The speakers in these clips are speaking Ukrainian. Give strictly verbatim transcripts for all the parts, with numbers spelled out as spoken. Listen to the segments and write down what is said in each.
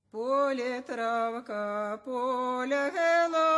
Поле травка, поле гелота,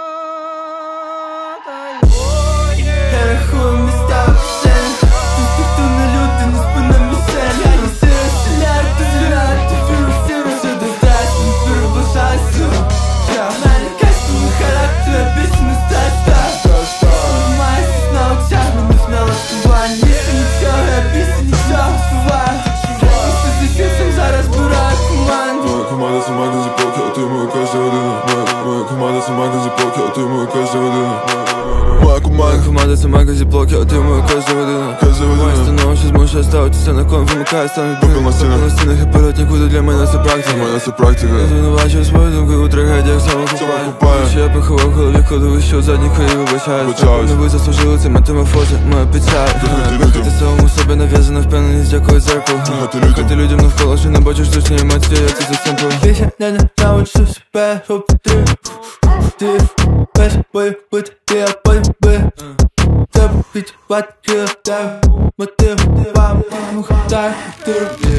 й поле. Я рахую міста в шель. Тут ніхто не люди, не спина мішель. Я не сиро селяр, ти звіряю, ти фіру сиро. Все достатньо, не переважайся. В мене кастомний характер, а більше не стаста. Ламаюся на очах, мене в налаштуванні. Більше нічого, я більше нічого співаю. Просто зі світом зараз збираю команду. Моя команда сама не заплатить, отримує кожна година. Моя команда сама не заплатить, отримує кожна година. Моя команда команда сама газі блоки, отримує кожна година. Кожна година. Моя станова, що змушує ставитися на кон, вимикає стан від Попіл на стінах. на стінах і перед нікуди, для мене це практика. Для мене це практика. Я звинувачую свою думку у трагедіях, Самокопаю. самокопаю. Що я поховав в голові кладовище у задніх і вибачаюсь. Вибачаюсь. Не ви заслужили ці метаморфози, моя печаль. Дихати Дихати людям. самому собі нав'язана впевненість, дякую зеркалу. Дихати людям. Дихати людям навколо, що не бачу штучні емоції, я це засимплю. Більше не ненавиджу себе, щоб ти Ти без бою бути, я бою би Тебе відчувати, я тебе мотив Вам мухтай, ти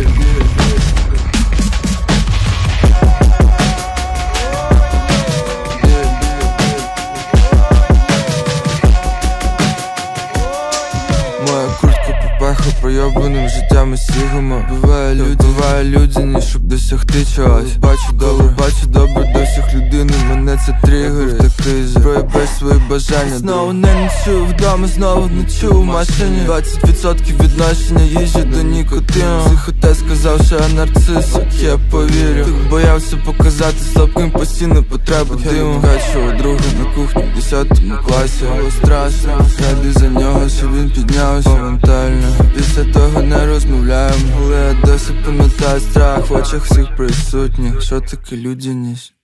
Моя куртка попаха пройобаним життям і снігами. Буває люди, буває людяні, щоб досягти чогось. Бачу добре, бачу добре до всіх людини, мене це тригерить. Такий же проявиш свої бажання. Знову не ночую вдома, знову ночую в машині. Двадцять відсотків відношення їжі до нікотину. Психотест сказав, що я нарцис, як я повірю. Так боявся показати слабким постійно потребу диму. Качував друга на кухні в десятому класі. Було страшно, радий за нього, що він піднявся моментально. Після того не розмовляємо, але я досі пам'ятаю страх в очах всіх присутніх. Що таке людяність?